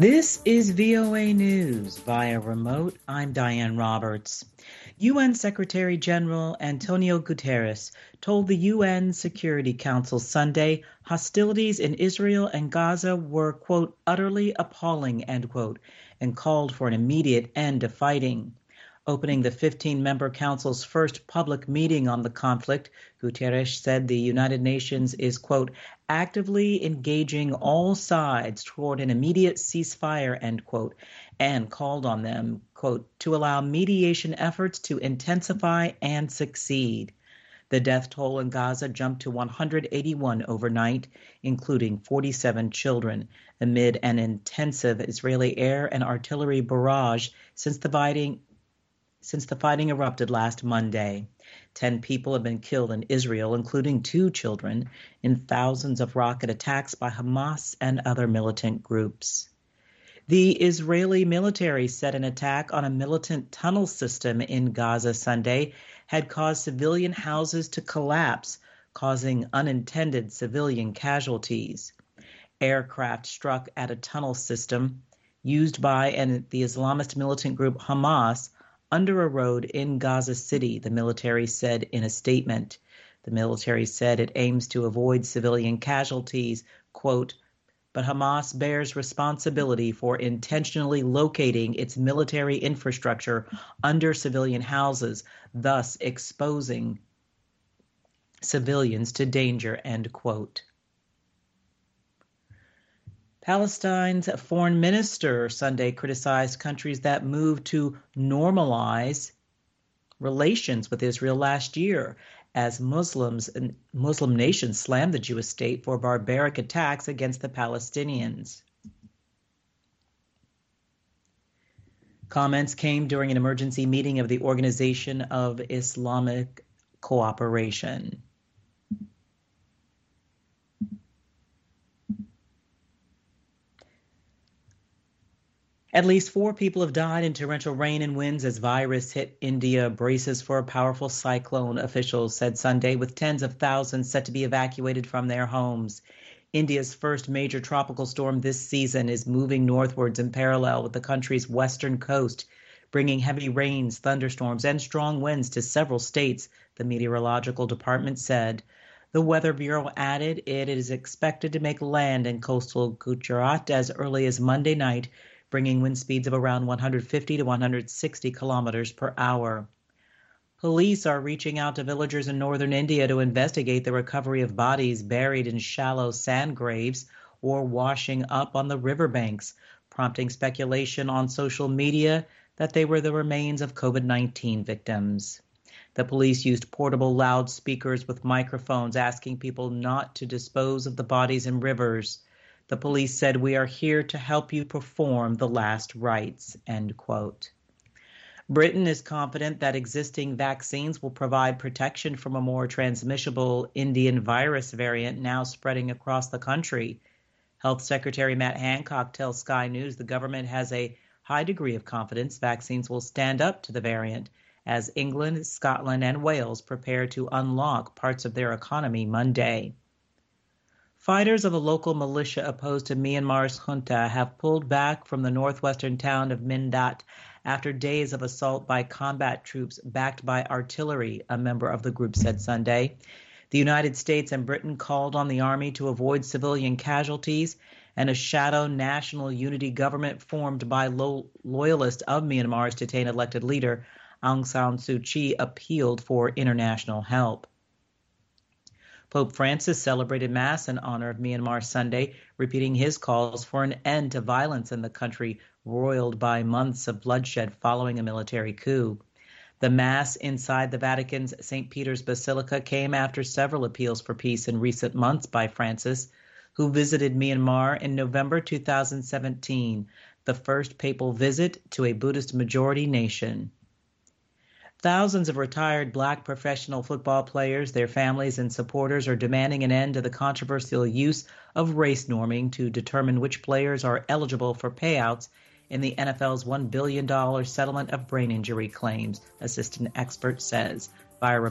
This is VOA News via remote. I'm Diane Roberts. UN Secretary General Antonio Guterres told the UN Security Council Sunday hostilities in Israel and Gaza were, quote, utterly appalling, end quote, and called for an immediate end to fighting. Opening the 15-member council's first public meeting on the conflict, Guterres said the United Nations is, quote, actively engaging all sides toward an immediate ceasefire, end quote, and called on them, quote, to allow mediation efforts to intensify and succeed. The death toll in Gaza jumped to 181 overnight, including 47 children, amid an intensive Israeli air and artillery barrage since the fighting erupted last Monday. 10 people have been killed in Israel, including 2 children, in thousands of rocket attacks by Hamas and other militant groups. The Israeli military said an attack on a militant tunnel system in Gaza Sunday had caused civilian houses to collapse, causing unintended civilian casualties. Aircraft struck at a tunnel system used by the Islamist militant group Hamas under a road in Gaza City, the military said in a statement. The military said it aims to avoid civilian casualties, quote, but Hamas bears responsibility for intentionally locating its military infrastructure under civilian houses, thus exposing civilians to danger, end quote. Palestine's foreign minister Sunday criticized countries that moved to normalize relations with Israel last year as Muslim nations slammed the Jewish state for barbaric attacks against the Palestinians. Comments came during an emergency meeting of the Organization of Islamic Cooperation. At least 4 people have died in torrential rain and winds as virus hit India, braces for a powerful cyclone, officials said Sunday, with tens of thousands set to be evacuated from their homes. India's first major tropical storm this season is moving northwards in parallel with the country's western coast, bringing heavy rains, thunderstorms, and strong winds to several states, the meteorological department said. The Weather Bureau added it is expected to make land in coastal Gujarat as early as Monday night, bringing wind speeds of around 150 to 160 kilometers per hour. Police are reaching out to villagers in northern India to investigate the recovery of bodies buried in shallow sand graves or washing up on the riverbanks, prompting speculation on social media that they were the remains of COVID-19 victims. The police used portable loudspeakers with microphones asking people not to dispose of the bodies in rivers. The police said, we are here to help you perform the last rites, end quote. Britain is confident that existing vaccines will provide protection from a more transmissible Indian virus variant now spreading across the country. Health Secretary Matt Hancock tells Sky News the government has a high degree of confidence vaccines will stand up to the variant as England, Scotland, and Wales prepare to unlock parts of their economy Monday. Fighters of a local militia opposed to Myanmar's junta have pulled back from the northwestern town of Mindat after days of assault by combat troops backed by artillery, a member of the group said Sunday. The United States and Britain called on the army to avoid civilian casualties, and a shadow national unity government formed by loyalists of Myanmar's detained elected leader Aung San Suu Kyi appealed for international help. Pope Francis celebrated Mass in honor of Myanmar Sunday, repeating his calls for an end to violence in the country roiled by months of bloodshed following a military coup. The Mass inside the Vatican's St. Peter's Basilica came after several appeals for peace in recent months by Francis, who visited Myanmar in November 2017, the first papal visit to a Buddhist-majority nation. Thousands of retired Black professional football players, their families, and supporters are demanding an end to the controversial use of race norming to determine which players are eligible for payouts in the NFL's $1 billion settlement of brain injury claims, assistant expert says. Via